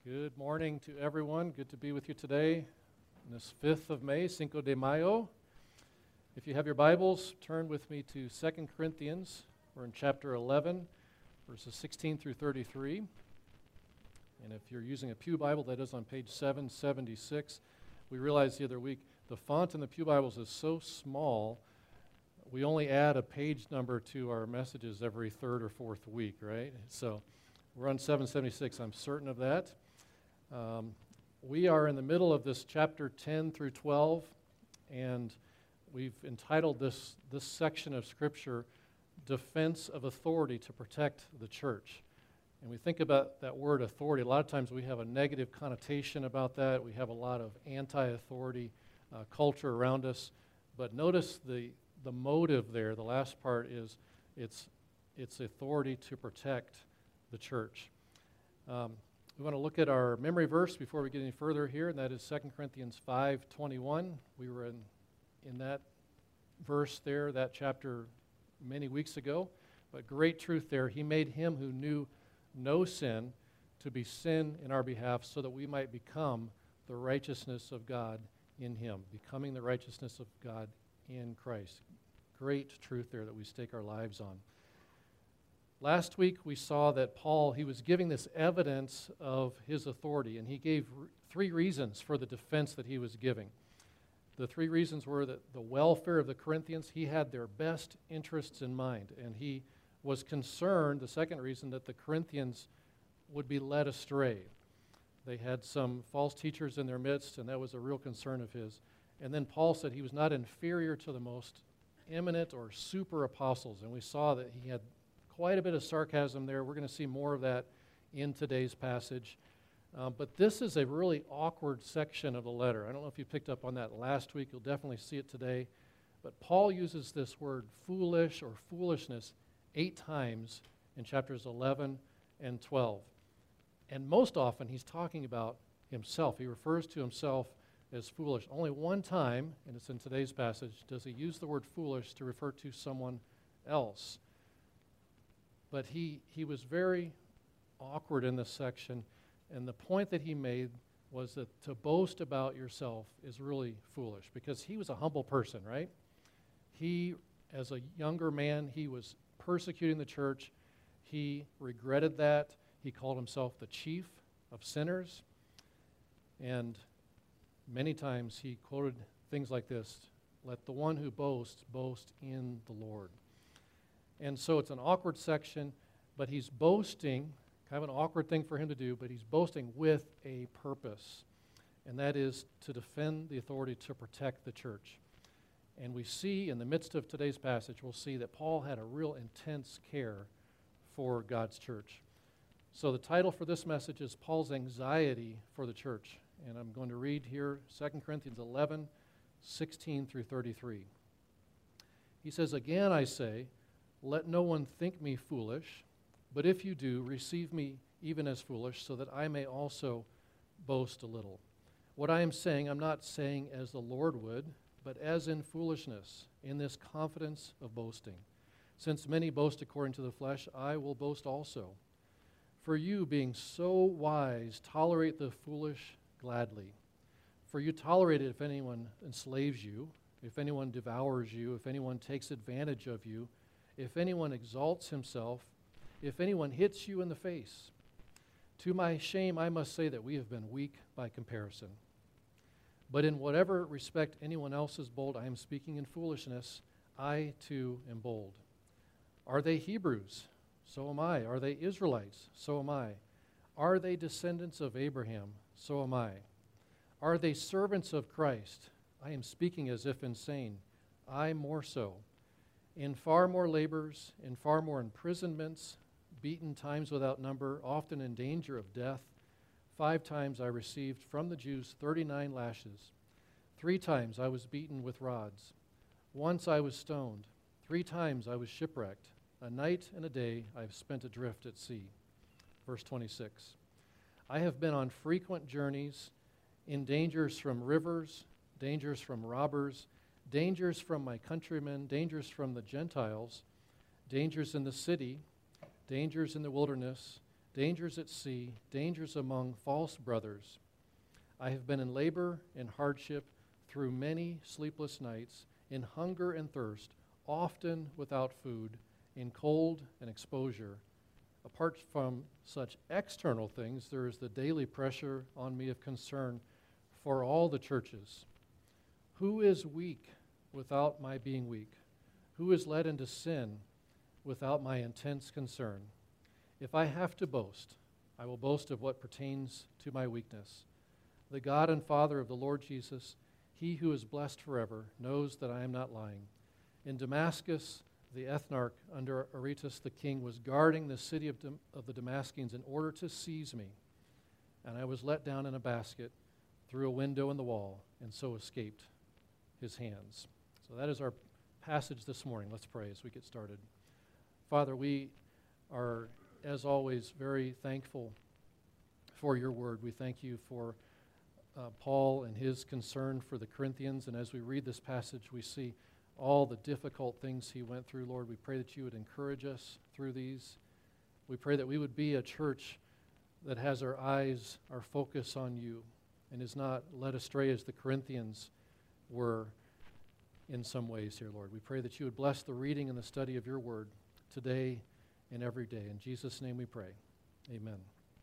Good morning to everyone. Good to be with you today on this 5th of May, Cinco de Mayo. If you have your Bibles, turn with me to 2 Corinthians. We're in chapter 11, verses 16 through 33. And if you're using a Pew Bible, that is on page 776. We realized the other week the font in the Pew Bibles is so small, we only add a page number to our messages every third or fourth week, right? So we're on 776, I'm certain of that. We are in the middle of this chapter 10 through 12, and we've entitled this section of Scripture, Defense of Authority to Protect the Church. And we think about that word authority. A lot of times we have a negative connotation about that. We have a lot of anti-authority culture around us. But notice the motive there, the last part is it's authority to protect the church. We want to look at our memory verse before we get any further here, and that is 2 Corinthians 5:21. We were in that verse there, that chapter, many weeks ago. But great truth there. He made him who knew no sin to be sin in our behalf so that we might become the righteousness of God in him, becoming the righteousness of God in Christ. Great truth there that we stake our lives on. Last week we saw that Paul, he was giving this evidence of his authority, and he gave three reasons for the defense that he was giving. The three reasons were that the welfare of the Corinthians, he had their best interests in mind, and he was concerned, the second reason, that the Corinthians would be led astray. They had some false teachers in their midst, and that was a real concern of his. And then Paul said he was not inferior to the most eminent or super apostles, and we saw that he had quite a bit of sarcasm there. We're going to see more of that in today's passage. But this is a really awkward section of the letter. I don't know if you picked up on that last week. You'll definitely see it today. But Paul uses this word foolish or foolishness 8 times in chapters 11 and 12. And most often he's talking about himself. He refers to himself as foolish. Only one time, and it's in today's passage, does he use the word foolish to refer to someone else. But he was very awkward in this section, and the point that he made was that to boast about yourself is really foolish, because he was a humble person, right? He, as a younger man, he was persecuting the church. He regretted that. He called himself the chief of sinners, and many times he quoted things like this: "Let the one who boasts boast in the Lord." And so it's an awkward section, but he's boasting, kind of an awkward thing for him to do, but he's boasting with a purpose, and that is to defend the authority to protect the church. And we see in the midst of today's passage, we'll see that Paul had a real intense care for God's church. So the title for this message is Paul's Anxiety for the Church. And I'm going to read here 2 Corinthians 11, 16 through 33. He says, "Again I say, let no one think me foolish, but if you do, receive me even as foolish, so that I may also boast a little. What I am saying, I'm not saying as the Lord would, but as in foolishness, in this confidence of boasting. Since many boast according to the flesh, I will boast also. For you, being so wise, tolerate the foolish gladly. For you tolerate it if anyone enslaves you, if anyone devours you, if anyone takes advantage of you, if anyone exalts himself, if anyone hits you in the face. To my shame, I must say that we have been weak by comparison. But in whatever respect anyone else is bold, I am speaking in foolishness. I too am bold. Are they Hebrews? So am I. Are they Israelites? So am I. Are they descendants of Abraham? So am I. Are they servants of Christ? I am speaking as if insane. I more so. In far more labors, in far more imprisonments, beaten times without number, often in danger of death. 5 times I received from the Jews 39 lashes. 3 times I was beaten with rods. Once I was stoned. 3 times I was shipwrecked. A night and a day I have spent adrift at sea." Verse 26. "I have been on frequent journeys, in dangers from rivers, dangers from robbers, dangers from my countrymen, dangers from the Gentiles, dangers in the city, dangers in the wilderness, dangers at sea, dangers among false brothers. I have been in labor and hardship through many sleepless nights, in hunger and thirst, often without food, in cold and exposure. Apart from such external things, there is the daily pressure on me of concern for all the churches. Who is weak without my being weak? Who is led into sin without my intense concern? If I have to boast, I will boast of what pertains to my weakness. The God and Father of the Lord Jesus, he who is blessed forever, knows that I am not lying. In Damascus, the ethnarch under Aretas the king was guarding the city of the Damascus in order to seize me, and I was let down in a basket through a window in the wall, and so escaped his hands. So that is our passage this morning. Let's pray as we get started. Father, we are, as always, very thankful for your word. We thank you for Paul and his concern for the Corinthians, and as we read this passage, we see all the difficult things he went through. Lord, we pray that you would encourage us through these. We pray that we would be a church that has our eyes, our focus on you, and is not led astray as the Corinthians were in some ways here, Lord. We pray that you would bless the reading and the study of your word today and every day. In Jesus' name we pray. Amen.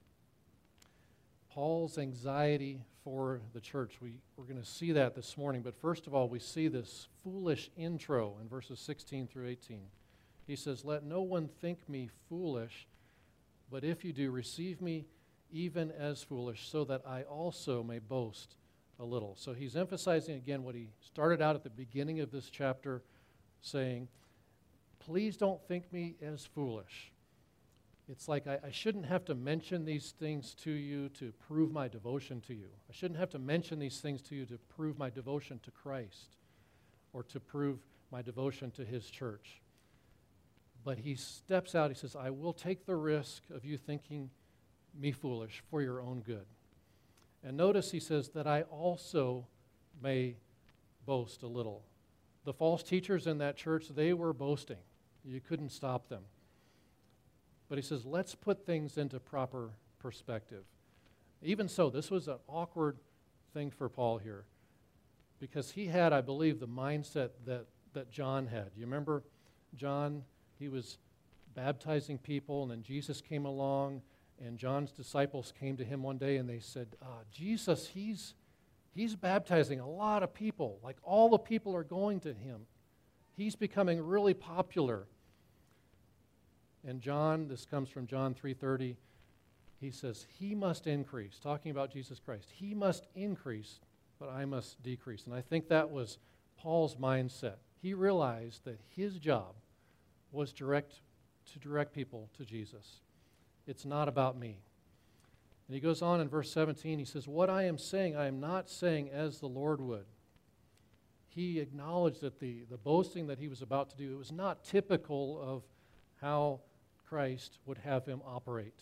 Paul's anxiety for the church. We're going to see that this morning, but first of all, we see this foolish intro in verses 16 through 18. He says, "Let no one think me foolish, but if you do, receive me even as foolish, so that I also may boast a little." So he's emphasizing again what he started out at the beginning of this chapter, saying, please don't think me as foolish. It's like I shouldn't have to mention these things to you to prove my devotion to you. I shouldn't have to mention these things to you to prove my devotion to Christ or to prove my devotion to his church. But he steps out, he says, I will take the risk of you thinking me foolish for your own good. And notice he says that I also may boast a little. The false teachers in that church, they were boasting. You couldn't stop them. But he says, let's put things into proper perspective. Even so, this was an awkward thing for Paul here because he had, I believe, the mindset that John had. You remember John? He was baptizing people, and then Jesus came along, and John's disciples came to him one day, and they said, Jesus, he's baptizing a lot of people. Like all the people are going to him. He's becoming really popular. And John, this comes from John 3:30, he says, he must increase, talking about Jesus Christ. He must increase, but I must decrease. And I think that was Paul's mindset. He realized that his job was to direct people to Jesus. It's not about me. And he goes on in verse 17, he says, what I am saying, I am not saying as the Lord would. He acknowledged that the boasting that he was about to do, it was not typical of how Christ would have him operate.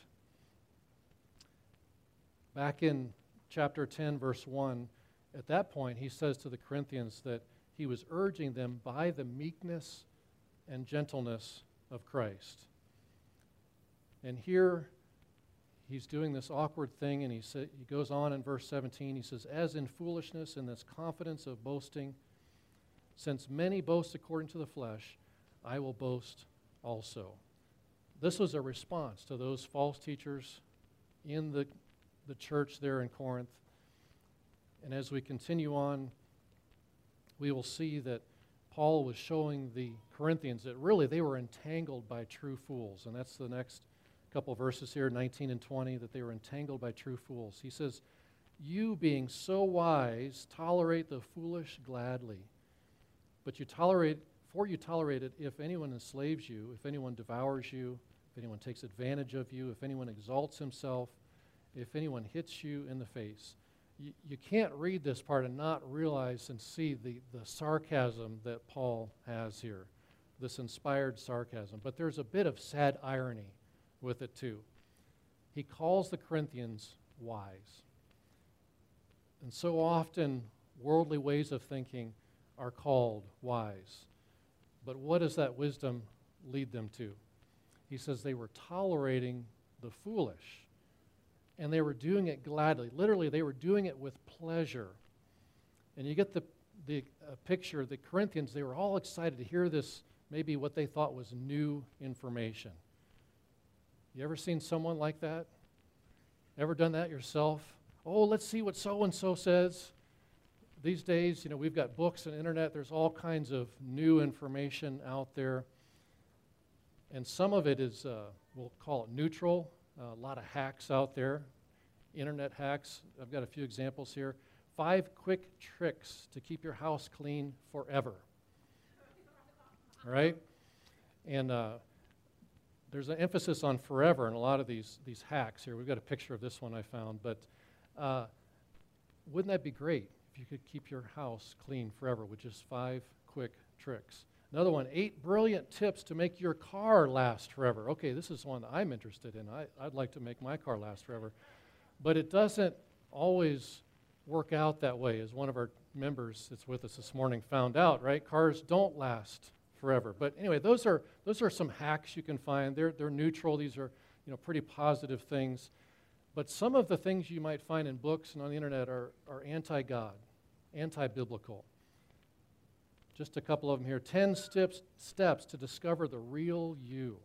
Back in chapter 10, verse 1, at that point, he says to the Corinthians that he was urging them by the meekness and gentleness of Christ. And here, he's doing this awkward thing, and he goes on in verse 17, he says, as in foolishness, in this confidence of boasting, since many boast according to the flesh, I will boast also. This was a response to those false teachers in the church there in Corinth. And as we continue on, we will see that Paul was showing the Corinthians that really they were entangled by true fools. And that's the next couple verses here, 19 and 20, that they were entangled by true fools. He says, you being so wise, tolerate the foolish gladly. But you tolerate it if anyone enslaves you, if anyone devours you, if anyone takes advantage of you, if anyone exalts himself, if anyone hits you in the face. You can't read this part and not realize and see the sarcasm that Paul has here, this inspired sarcasm. But there's a bit of sad irony with it too. He calls the Corinthians wise. And so often, worldly ways of thinking are called wise. But what does that wisdom lead them to? He says they were tolerating the foolish. And they were doing it gladly. Literally, they were doing it with pleasure. And you get the picture, the Corinthians, they were all excited to hear this, maybe what they thought was new information. You ever seen someone like that? Ever done that yourself? Oh, let's see what so-and-so says. These days, we've got books and internet. There's all kinds of new information out there. And some of it is, we'll call it neutral. A lot of hacks out there, internet hacks. I've got a few examples here. 5 quick tricks to keep your house clean forever. All right? And there's an emphasis on forever in a lot of these hacks here. We've got a picture of this one I found. But wouldn't that be great if you could keep your house clean forever with just 5 quick tricks? Another one, 8 brilliant tips to make your car last forever. Okay, this is one that I'm interested in. I'd like to make my car last forever. But it doesn't always work out that way, as one of our members that's with us this morning found out, right? Cars don't last forever. But anyway, those are some hacks you can find. They're neutral. These are pretty positive things. But some of the things you might find in books and on the internet are anti-God, anti-biblical. Just a couple of them here. 10 steps to discover the real you.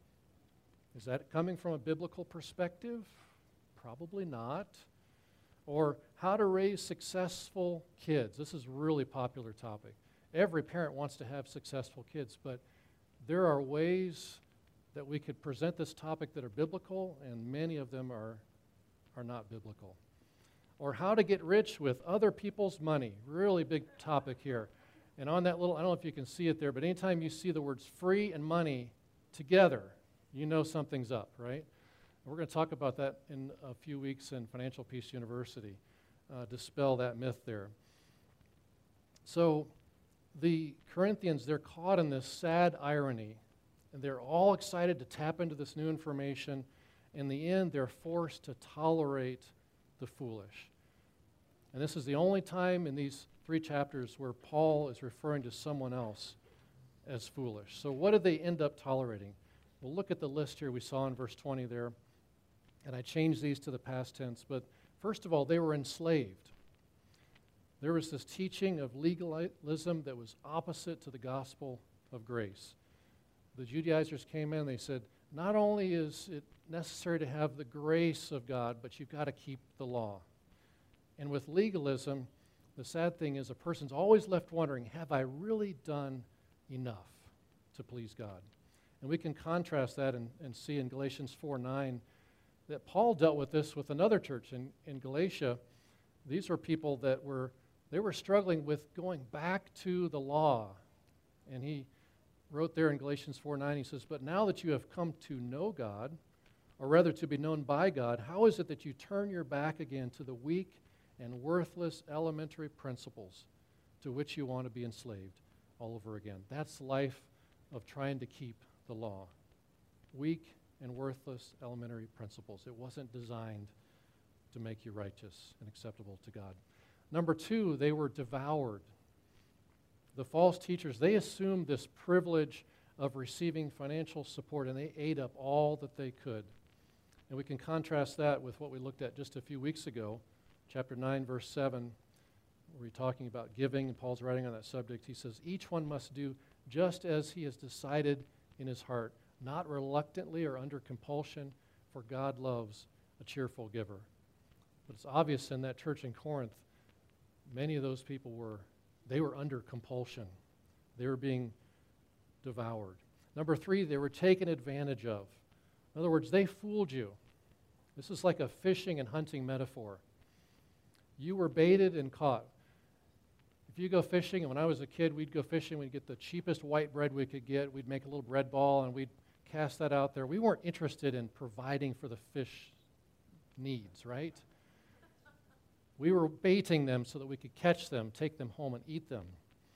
Is that coming from a biblical perspective? Probably not. Or how to raise successful kids. This is a really popular topic. Every parent wants to have successful kids, but there are ways that we could present this topic that are biblical, and many of them are not biblical. Or how to get rich with other people's money. Really big topic here. And on that little, I don't know if you can see it there, but anytime you see the words free and money together, you know something's up, right? And we're going to talk about that in a few weeks in Financial Peace University, dispel that myth there. So the Corinthians, they're caught in this sad irony, and they're all excited to tap into this new information. In the end, they're forced to tolerate the foolish. And this is the only time in these 3 chapters where Paul is referring to someone else as foolish. So what did they end up tolerating? We'll look at the list here we saw in verse 20 there. And I changed these to the past tense. But first of all, they were enslaved. There was this teaching of legalism that was opposite to the gospel of grace. The Judaizers came in, they said, not only is it necessary to have the grace of God, but you've got to keep the law. And with legalism, the sad thing is a person's always left wondering, have I really done enough to please God? And we can contrast that and see in Galatians 4:9 that Paul dealt with this with another church in Galatia. These were people that were struggling with going back to the law. And he wrote there in Galatians 4:9, he says, but now that you have come to know God, or rather to be known by God, how is it that you turn your back again to the weak and worthless elementary principles to which you want to be enslaved all over again? That's life of trying to keep the law. Weak and worthless elementary principles. It wasn't designed to make you righteous and acceptable to God. Number 2, they were devoured. The false teachers, they assumed this privilege of receiving financial support, and they ate up all that they could. And we can contrast that with what we looked at just a few weeks ago, chapter 9, verse 7, where we're talking about giving, and Paul's writing on that subject. He says, each one must do just as he has decided in his heart, not reluctantly or under compulsion, for God loves a cheerful giver. But it's obvious in that church in Corinth, many of those people were under compulsion. They were being devoured. Number 3, they were taken advantage of. In other words, they fooled you. This is like a fishing and hunting metaphor. You were baited and caught. If you go fishing, and when I was a kid, we'd go fishing, we'd get the cheapest white bread we could get, we'd make a little bread ball, and we'd cast that out there. We weren't interested in providing for the fish needs, right? We were baiting them so that we could catch them, take them home, and eat them.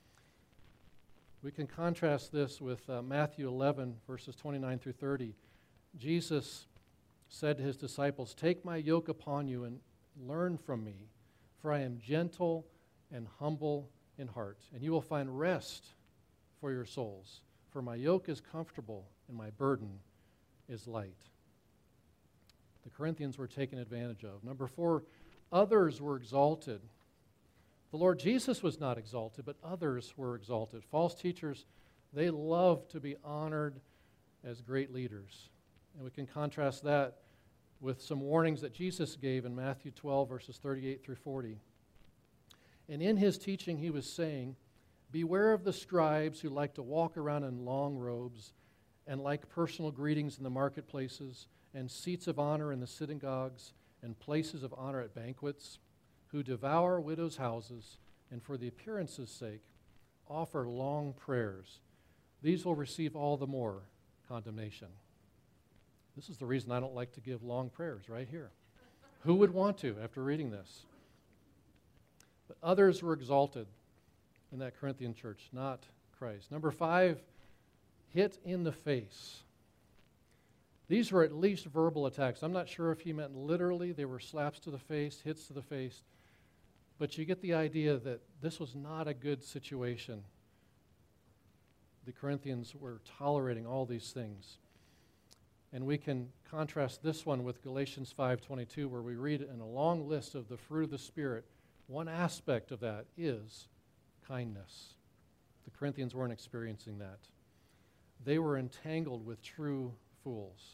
We can contrast this with Matthew 11, verses 29 through 30. Jesus said to his disciples, take my yoke upon you and learn from me, for I am gentle and humble in heart, and you will find rest for your souls. For my yoke is comfortable and my burden is light. The Corinthians were taken advantage of. Number 4, others were exalted. The Lord Jesus was not exalted, but others were exalted. False teachers, they love to be honored as great leaders. And we can contrast that with some warnings that Jesus gave in Matthew 12, verses 38 through 40. And in his teaching, he was saying, "Beware of the scribes who like to walk around in long robes and like personal greetings in the marketplaces and seats of honor in the synagogues and places of honor at banquets, who devour widows' houses and for the appearance's sake offer long prayers. These will receive all the more condemnation." This is the reason I don't like to give long prayers right here. Who would want to after reading this? But others were exalted in that Corinthian church, not Christ. Number 5, hit in the face. These were at least verbal attacks. I'm not sure if he meant literally. They were slaps to the face, hits to the face. But you get the idea that this was not a good situation. The Corinthians were tolerating all these things. And we can contrast this one with Galatians 5:22, where we read in a long list of the fruit of the Spirit, one aspect of that is kindness. The Corinthians weren't experiencing that. They were entangled with true fools.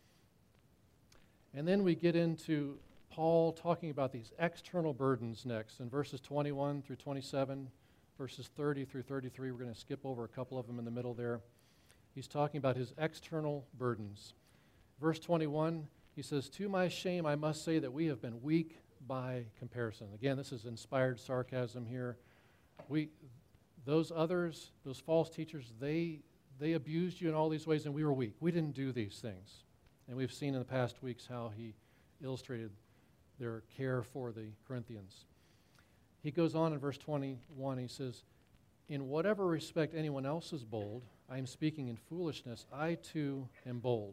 And then we get into Paul talking about these external burdens next in verses 21 through 27, verses 30 through 33. We're going to skip over a couple of them in the middle there. He's talking about his external burdens. Verse 21, he says, "To my shame I must say that we have been weak by comparison." Again, this is inspired sarcasm here. Those others, those false teachers, they abused you in all these ways, and we were weak. We didn't do these things. And we've seen in the past weeks how he illustrated their care for the Corinthians. He goes on in verse 21, he says, "In whatever respect anyone else is bold, I am speaking in foolishness, I too am bold."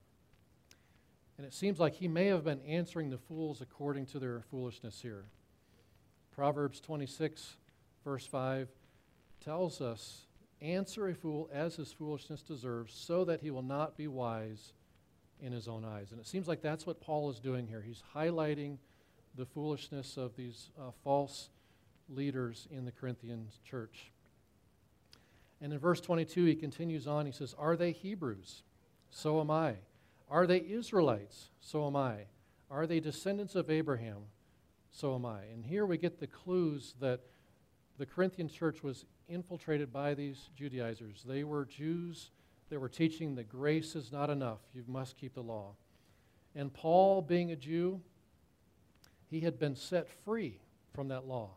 And it seems like he may have been answering the fools according to their foolishness here. Proverbs 26, verse 5, tells us, "Answer a fool as his foolishness deserves, so that he will not be wise in his own eyes." And it seems like that's what Paul is doing here. He's highlighting the foolishness of these false leaders in the Corinthian church. And in verse 22, he continues on. He says, "Are they Hebrews? So am I. Are they Israelites? So am I. Are they descendants of Abraham? So am I." And here we get the clues that the Corinthian church was infiltrated by these Judaizers. They were Jews that were teaching that grace is not enough. You must keep the law. And Paul, being a Jew, he had been set free from that law.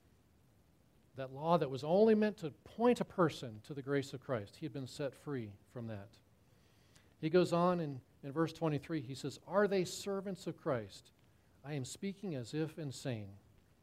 That law that was only meant to point a person to the grace of Christ. He had been set free from that. He goes on in verse 23, he says, "Are they servants of Christ? I am speaking as if insane."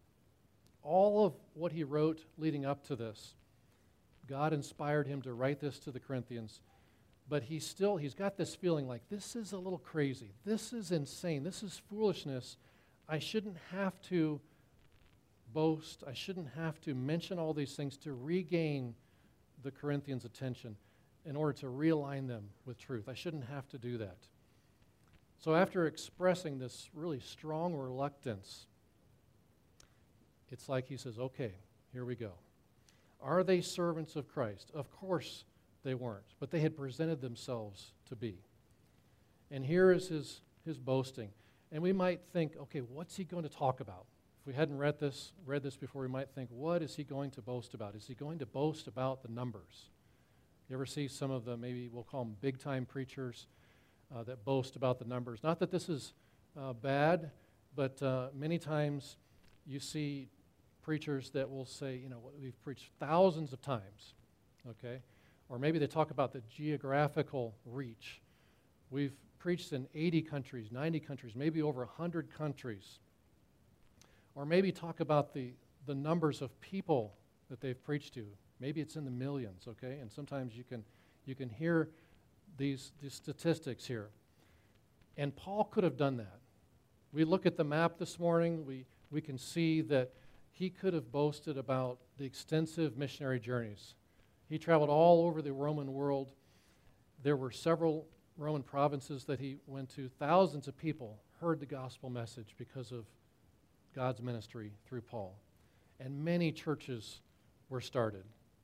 All of what he wrote leading up to this, God inspired him to write this to the Corinthians. But he's got this feeling like, this is a little crazy. This is insane. This is foolishness. I shouldn't have to boast. I shouldn't have to mention all these things to regain the Corinthians' attention in order to realign them with truth. I shouldn't have to do that. So after expressing this really strong reluctance, it's like he says, okay, here we go. Are they servants of Christ? Of course they weren't, but they had presented themselves to be. And here is his boasting. And we might think, okay, what's he going to talk about? If we hadn't read this before, we might think, what is he going to boast about? Is he going to boast about the numbers? You ever see some of the, maybe we'll call them big-time preachers that boast about the numbers? Not that this is bad, but many times you see preachers that will say, we've preached thousands of times, okay? Or maybe they talk about the geographical reach. We've preached in 80 countries, 90 countries, maybe over 100 countries. Or maybe talk about the numbers of people that they've preached to. Maybe it's in the millions, okay? And sometimes you can hear these statistics here. And Paul could have done that. We look at the map this morning, we can see that he could have boasted about the extensive missionary journeys. He traveled all over the Roman world. There were several Roman provinces that he went to, thousands of people heard the gospel message because of God's ministry through Paul. And many churches were started.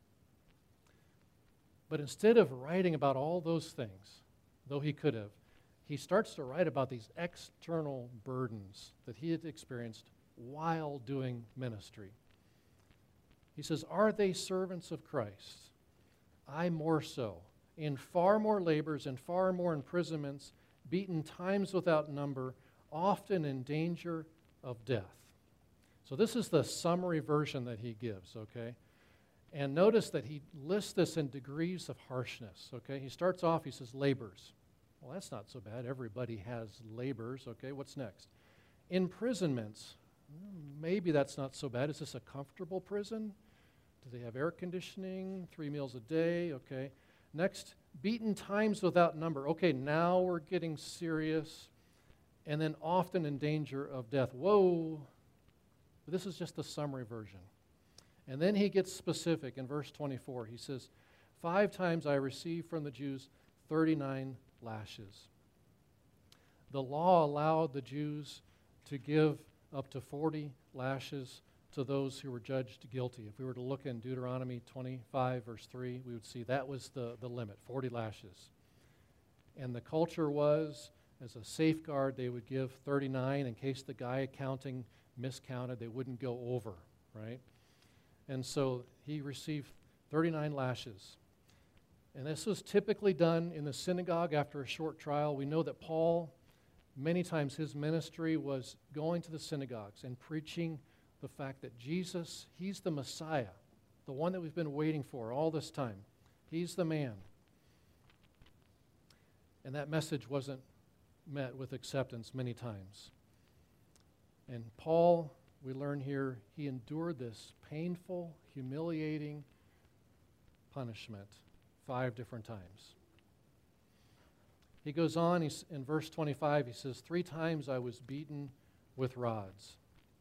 But instead of writing about all those things, though he could have, he starts to write about these external burdens that he had experienced while doing ministry. He says, "Are they servants of Christ? I more so, in far more labors and far more imprisonments, beaten times without number, often in danger of death." So this is the summary version that he gives, okay? And notice that he lists this in degrees of harshness, okay? He starts off, he says, labors. Well, that's not so bad. Everybody has labors, okay? What's next? Imprisonments. Maybe that's not so bad. Is this a comfortable prison? Do they have air conditioning, 3 meals a day? Okay. Next, beaten times without number. Okay, now we're getting serious. And then often in danger of death. Whoa. But this is just the summary version. And then he gets specific in verse 24. He says, 5 times I received from the Jews 39 lashes. The law allowed the Jews to give up to 40 lashes to those who were judged guilty. If we were to look in Deuteronomy 25, verse 3, we would see that was the limit, 40 lashes. And the culture was, as a safeguard, they would give 39 in case the guy counting miscounted, they wouldn't go over, right? And so he received 39 lashes. And this was typically done in the synagogue after a short trial. We know that Paul, many times his ministry was going to the synagogues and preaching the fact that Jesus, he's the Messiah, the one that we've been waiting for all this time. He's the man. And that message wasn't met with acceptance many times. And Paul, we learn here, he endured this painful, humiliating punishment 5 different times. He goes on, in verse 25, he says, 3 times I was beaten with rods.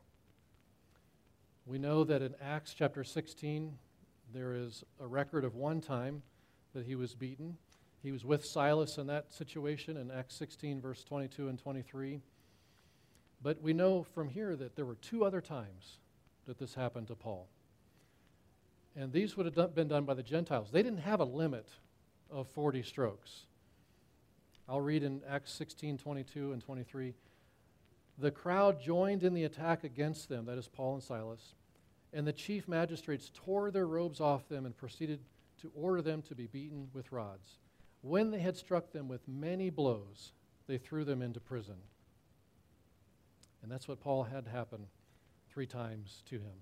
We know that in Acts chapter 16, there is a record of 1 time that he was beaten. He was with Silas in that situation in Acts 16, verse 22 and 23. But we know from here that there were 2 other times that this happened to Paul. And these would have been done by the Gentiles. They didn't have a limit of 40 strokes. I'll read in Acts 16, 22 and 23. The crowd joined in the attack against them, that is Paul and Silas, and the chief magistrates tore their robes off them and proceeded to order them to be beaten with rods. When they had struck them with many blows, they threw them into prison. And that's what Paul had happen 3 times to him.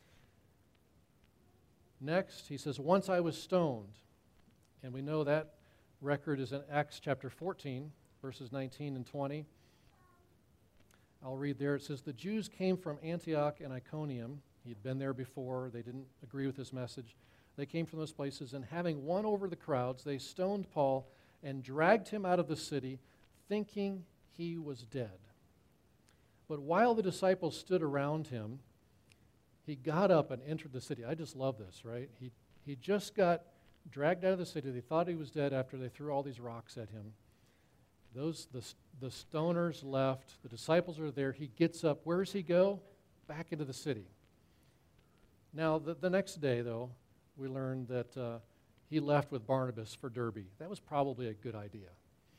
Next, he says, once I was stoned. And we know that record is in Acts chapter 14, verses 19 and 20. I'll read there. It says, the Jews came from Antioch and Iconium. He'd been there before. They didn't agree with his message. They came from those places, and having won over the crowds, they stoned Paul and dragged him out of the city, thinking he was dead. But while the disciples stood around him, he got up and entered the city. I just love this, right? He just got dragged out of the city. They thought he was dead after they threw all these rocks at him. The stoners left. The disciples are there. He gets up. Where does he go? Back into the city. Now, the next day, though, we learned that he left with Barnabas for Derbe. That was probably a good idea.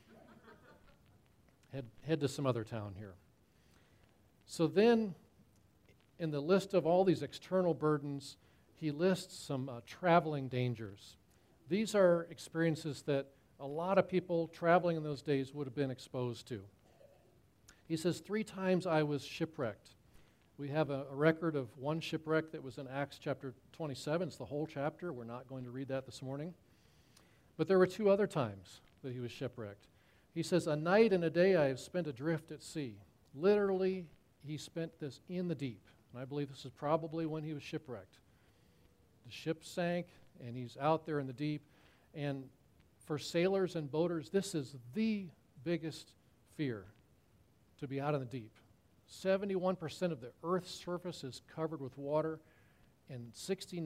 Head to some other town here. So then, in the list of all these external burdens, he lists some traveling dangers. These are experiences that a lot of people traveling in those days would have been exposed to. He says, 3 times I was shipwrecked. We have a record of 1 shipwreck that was in Acts chapter 27. It's the whole chapter. We're not going to read that this morning. But there were 2 other times that he was shipwrecked. He says, a night and a day I have spent adrift at sea. Literally, he spent this in the deep. And I believe this is probably when he was shipwrecked. The ship sank, and he's out there in the deep. And for sailors and boaters, this is the biggest fear, to be out in the deep. 71% of the Earth's surface is covered with water, and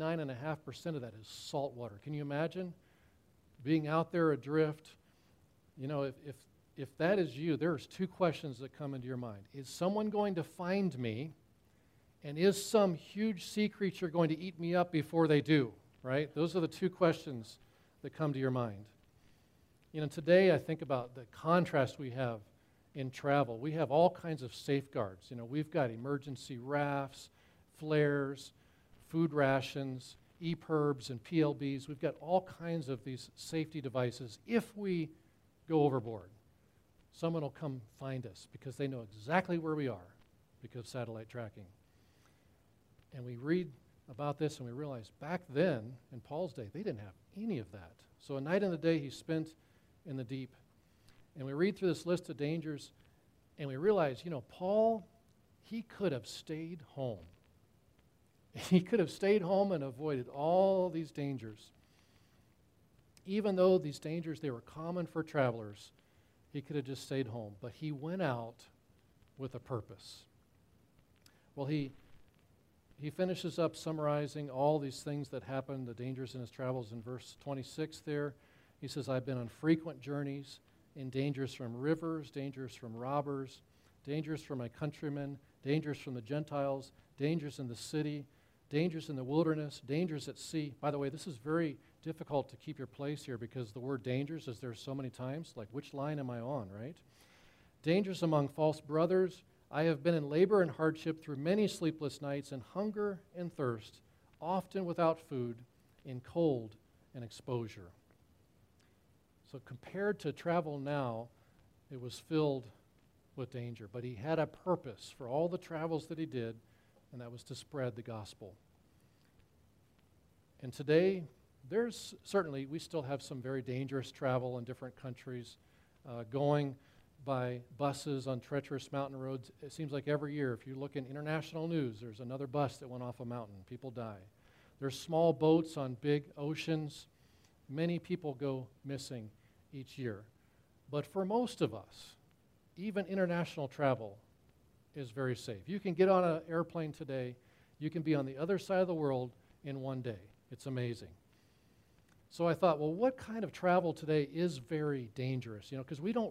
69.5% of that is salt water. Can you imagine being out there adrift You know, if that is you, there's two questions that come into your mind. Is someone going to find me? And is some huge sea creature going to eat me up before they do? Right? Those are the two questions that come to your mind. You know, today I think about the contrast we have in travel. We have all kinds of safeguards. You know, we've got emergency rafts, flares, food rations, EPIRBs and PLBs. We've got all kinds of these safety devices. If we go overboard, someone will come find us because they know exactly where we are because of satellite tracking. And we read about this and we realize back then, in Paul's day, they didn't have any of that. So a night and a day he spent in the deep. And we read through this list of dangers and we realize, you know, Paul, he could have stayed home. He could have stayed home and avoided all these dangers. Even though these dangers, they were common for travelers, he could have just stayed home. But he went out with a purpose. Well, he finishes up summarizing all these things that happened, the dangers in his travels in verse 26 there. He says, I've been on frequent journeys, in dangers from rivers, dangers from robbers, dangers from my countrymen, dangers from the Gentiles, dangers in the city, dangers in the wilderness, dangers at sea. By the way, this is very difficult to keep your place here because the word dangers is there so many times. Like, which line am I on, right? Dangers among false brothers. I have been in labor and hardship through many sleepless nights, in hunger and thirst, often without food, in cold and exposure. So compared to travel now, it was filled with danger. But he had a purpose for all the travels that he did, and that was to spread the gospel. And today, we still have some very dangerous travel in different countries, going by buses on treacherous mountain roads. It seems like every year, if you look in international news, there's another bus that went off a mountain. People die. There's small boats on big oceans. Many people go missing each year. But for most of us, even international travel is very safe. You can get on an airplane today. You can be on the other side of the world in one day. It's amazing. So I thought, well, what kind of travel today is very dangerous? You know, because we don't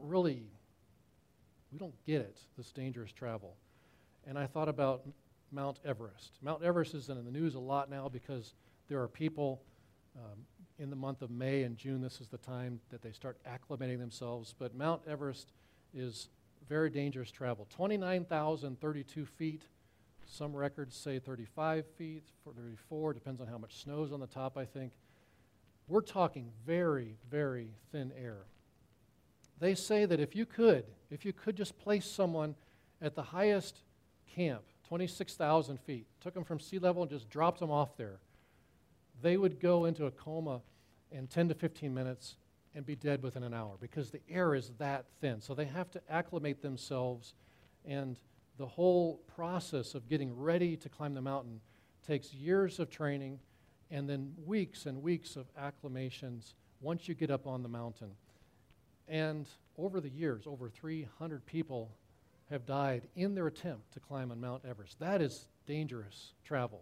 get it, this dangerous travel. And I thought about Mount Everest. Mount Everest is in the news a lot now because there are people in the month of May and June, this is the time that they start acclimating themselves. But Mount Everest is very dangerous travel. 29,032 feet. Some records say 35 feet, 34, depends on how much snow's on the top, I think. We're talking very, very thin air. They say that if you could just place someone at the highest camp, 26,000 feet, took them from sea level and just dropped them off there, they would go into a coma in 10 to 15 minutes and be dead within an hour because the air is that thin. So they have to acclimate themselves, and the whole process of getting ready to climb the mountain takes years of training and then weeks and weeks of acclimations once you get up on the mountain. And over the years, over 300 people have died in their attempt to climb on Mount Everest. That is dangerous travel.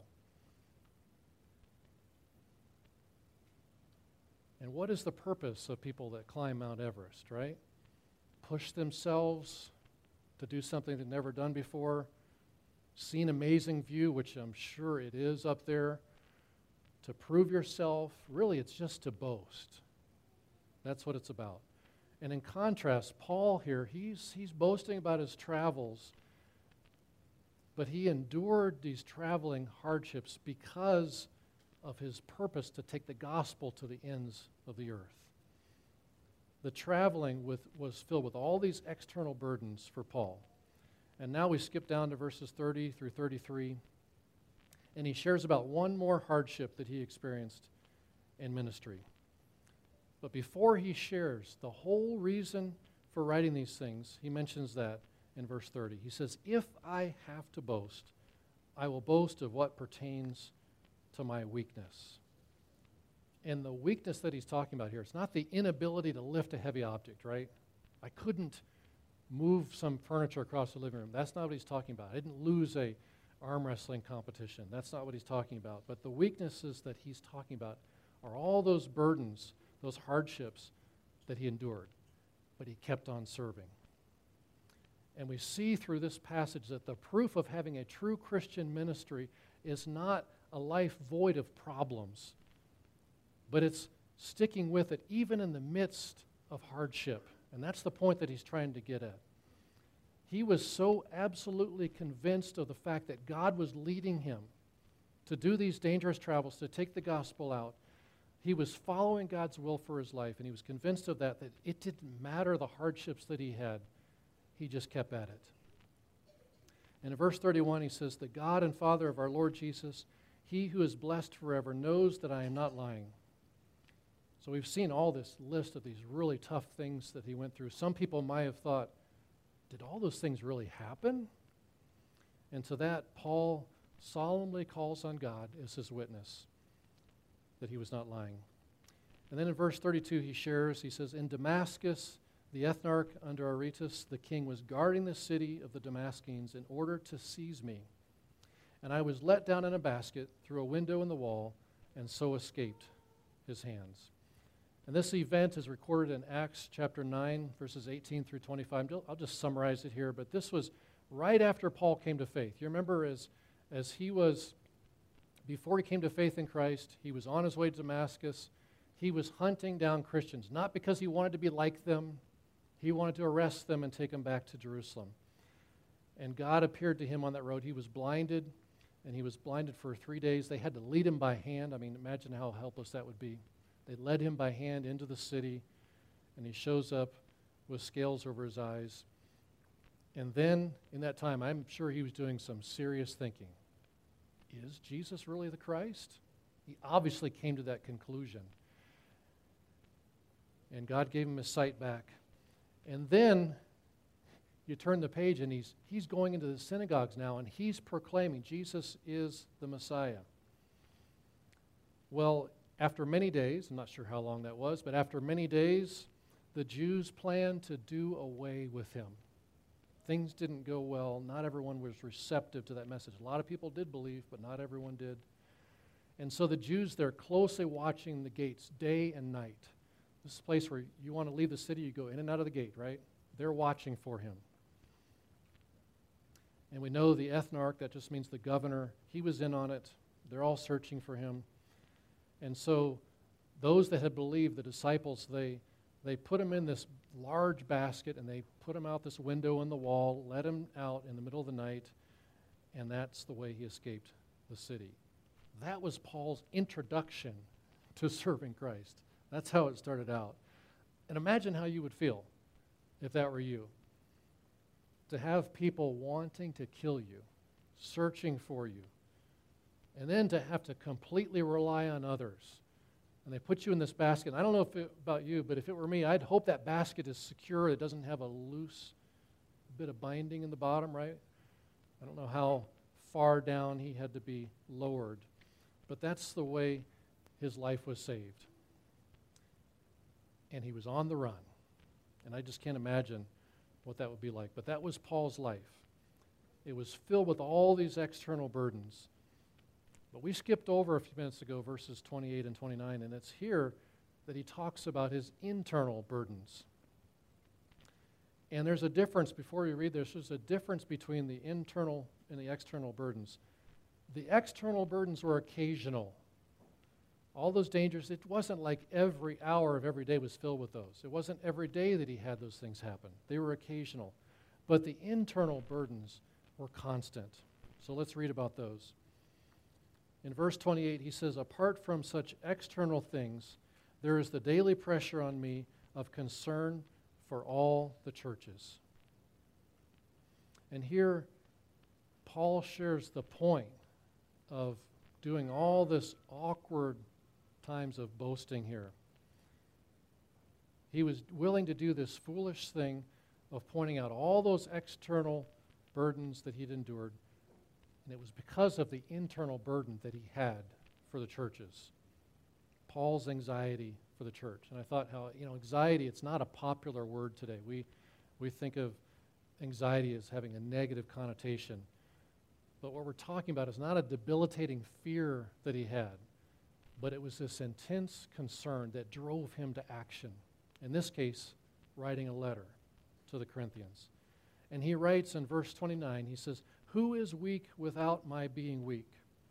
And what is the purpose of people that climb Mount Everest, right? Push themselves to do something they've never done before, see an amazing view, which I'm sure it is up there, to prove yourself. Really, it's just to boast. That's what it's about. And in contrast, Paul here, he's boasting about his travels, but he endured these traveling hardships because of his purpose to take the gospel to the ends of the earth. The traveling was filled with all these external burdens for Paul. And now we skip down to verses 30 through 33, and he shares about one more hardship that he experienced in ministry. But before he shares the whole reason for writing these things, he mentions that in verse 30. He says, if I have to boast, I will boast of what pertains to my weakness. And the weakness that he's talking about here, it's not the inability to lift a heavy object, right? I couldn't move some furniture across the living room. That's not what he's talking about. I didn't lose a arm wrestling competition. That's not what he's talking about. But the weaknesses that he's talking about are all those burdens, those hardships that he endured. but he kept on serving. And we see through this passage that the proof of having a true Christian ministry is not a life void of problems, but it's sticking with it even in the midst of hardship. And that's the point that he's trying to get at. He was so absolutely convinced of the fact that God was leading him to do these dangerous travels, to take the gospel out. He was following God's will for his life, and he was convinced of that it didn't matter the hardships that he had. He just kept at it. And in verse 31, he says, "The God and Father of our Lord Jesus, he who is blessed forever, knows that I am not lying." So we've seen all this list of these really tough things that he went through. Some people might have thought, did all those things really happen? And to that, Paul solemnly calls on God as his witness that he was not lying. And then in verse 32, he says, "In Damascus, the ethnarch under Aretas, the king, was guarding the city of the Damascenes in order to seize me. And I was let down in a basket through a window in the wall, and so escaped his hands." And this event is recorded in Acts chapter 9, verses 18 through 25. I'll just summarize it here, but this was right after Paul came to faith. You remember as he was, before he came to faith in Christ, he was on his way to Damascus. He was hunting down Christians, not because he wanted to be like them. He wanted to arrest them and take them back to Jerusalem. And God appeared to him on that road. He was blinded, and he was blinded for 3 days. They had to lead him by hand. I mean, imagine how helpless that would be. They led him by hand into the city, and he shows up with scales over his eyes. And then, in that time, I'm sure he was doing some serious thinking. Is Jesus really the Christ? He obviously came to that conclusion. And God gave him his sight back. And then you turn the page, and he's going into the synagogues now, and he's proclaiming Jesus is the Messiah. Well, after many days, I'm not sure how long that was, but after many days, the Jews planned to do away with him. Things didn't go well. Not everyone was receptive to that message. A lot of people did believe, but not everyone did. And so the Jews, they're closely watching the gates day and night. This is a place where you want to leave the city, you go in and out of the gate, right? They're watching for him. And we know the ethnarch, that just means the governor, he was in on it. They're all searching for him. And so those that had believed, the disciples, they put him in this large basket, and they put him out this window in the wall, let him out in the middle of the night, and that's the way he escaped the city. That was Paul's introduction to serving Christ. That's how it started out. And imagine how you would feel if that were you. To have people wanting to kill you, searching for you, and then to have to completely rely on others. And they put you in this basket. I don't know about you, but if it were me, I'd hope that basket is secure. It doesn't have a loose bit of binding in the bottom, right? I don't know how far down he had to be lowered. But that's the way his life was saved. And he was on the run. And I just can't imagine what that would be like. But that was Paul's life. It was filled with all these external burdens. But we skipped over a few minutes ago verses 28 and 29, and it's here that he talks about his internal burdens. And there's a difference, before we read this, there's a difference between the internal and the external burdens. The external burdens were occasional. All those dangers, it wasn't like every hour of every day was filled with those. It wasn't every day that he had those things happen. They were occasional. But the internal burdens were constant. So let's read about those. In verse 28, he says, "Apart from such external things, there is the daily pressure on me of concern for all the churches." And here, Paul shares the point of doing all this awkward times of boasting here. He was willing to do this foolish thing of pointing out all those external burdens that he'd endured. And it was because of the internal burden that he had for the churches. Paul's anxiety for the church. And I thought how, anxiety, it's not a popular word today. We think of anxiety as having a negative connotation. But what we're talking about is not a debilitating fear that he had, but it was this intense concern that drove him to action. In this case, writing a letter to the Corinthians. And he writes in verse 29, he says, "Who is weak without my being weak?"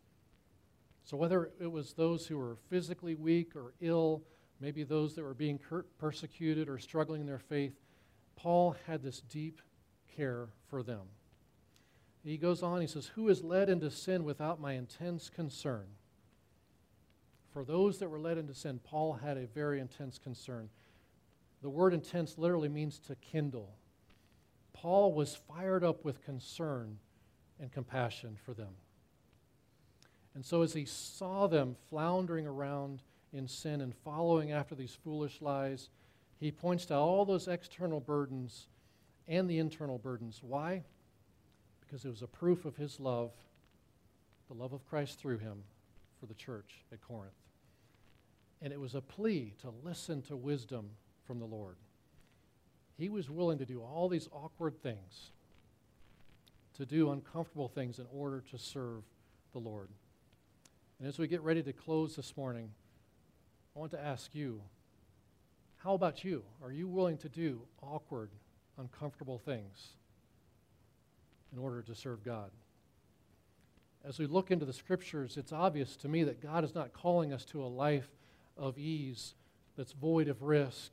So whether it was those who were physically weak or ill, maybe those that were being persecuted or struggling in their faith, Paul had this deep care for them. He goes on, he says, "Who is led into sin without my intense concern?" For those that were led into sin, Paul had a very intense concern. The word intense literally means to kindle. Paul was fired up with concern and compassion for them. And so as he saw them floundering around in sin and following after these foolish lies, he points to all those external burdens and the internal burdens. Why? Because it was a proof of his love, the love of Christ through him for the church at Corinth. And it was a plea to listen to wisdom from the Lord. He was willing to do all these awkward things, to do uncomfortable things in order to serve the Lord. And as we get ready to close this morning, I want to ask you, how about you? Are you willing to do awkward, uncomfortable things in order to serve God? As we look into the Scriptures, it's obvious to me that God is not calling us to a life of ease that's void of risk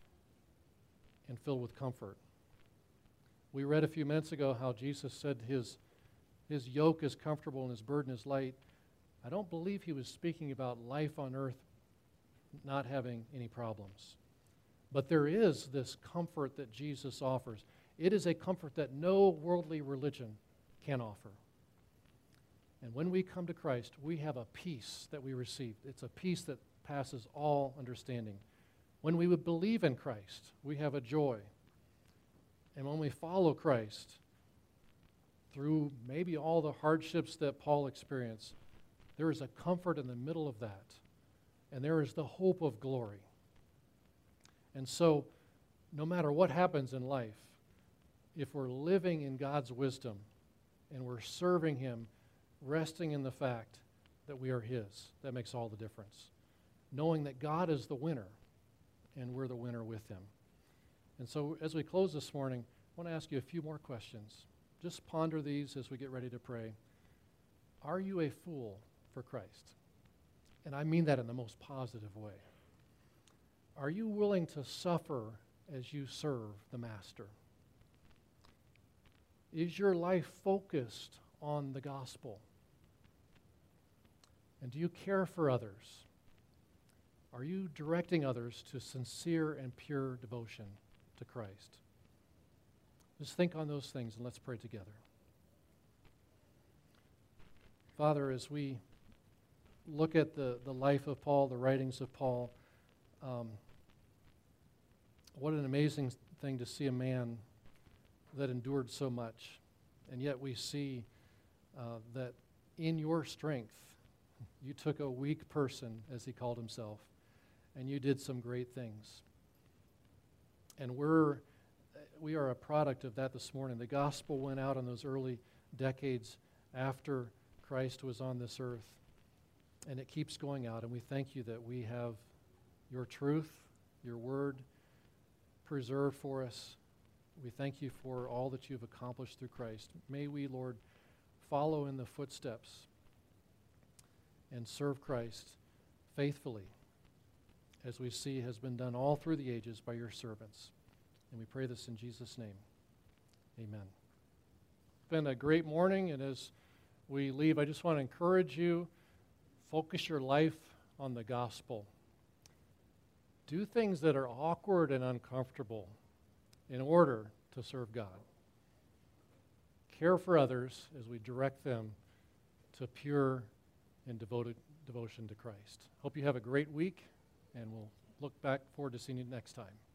and filled with comfort. We read a few minutes ago how Jesus said his yoke is comfortable and his burden is light. I don't believe he was speaking about life on earth not having any problems. But there is this comfort that Jesus offers. It is a comfort that no worldly religion can offer. And when we come to Christ, we have a peace that we receive. It's a peace that passes all understanding. When we would believe in Christ, we have a joy. And when we follow Christ, through maybe all the hardships that Paul experienced, there is a comfort in the middle of that. And there is the hope of glory. And so, no matter what happens in life, if we're living in God's wisdom and we're serving Him, resting in the fact that we are His, that makes all the difference. Knowing that God is the winner and we're the winner with Him. And so, as we close this morning, I want to ask you a few more questions. Just ponder these as we get ready to pray. Are you a fool for Christ? And I mean that in the most positive way. Are you willing to suffer as you serve the Master? Is your life focused on the gospel? And do you care for others? Are you directing others to sincere and pure devotion to Christ? Just think on those things and let's pray together. Father, as we look at the life of Paul, the writings of Paul, what an amazing thing to see a man that endured so much. And yet we see that in your strength, you took a weak person, as he called himself, and you did some great things. And we are a product of that this morning. The gospel went out in those early decades after Christ was on this earth, and it keeps going out. And we thank you that we have your truth, your word preserved for us. We thank you for all that you've accomplished through Christ. May we, Lord, follow in the footsteps and serve Christ faithfully, as we see has been done all through the ages by your servants. And we pray this in Jesus' name. Amen. It's been a great morning, and as we leave, I just want to encourage you, focus your life on the gospel. Do things that are awkward and uncomfortable in order to serve God. Care for others as we direct them to pure and devoted devotion to Christ. Hope you have a great week, and we'll look back forward to seeing you next time.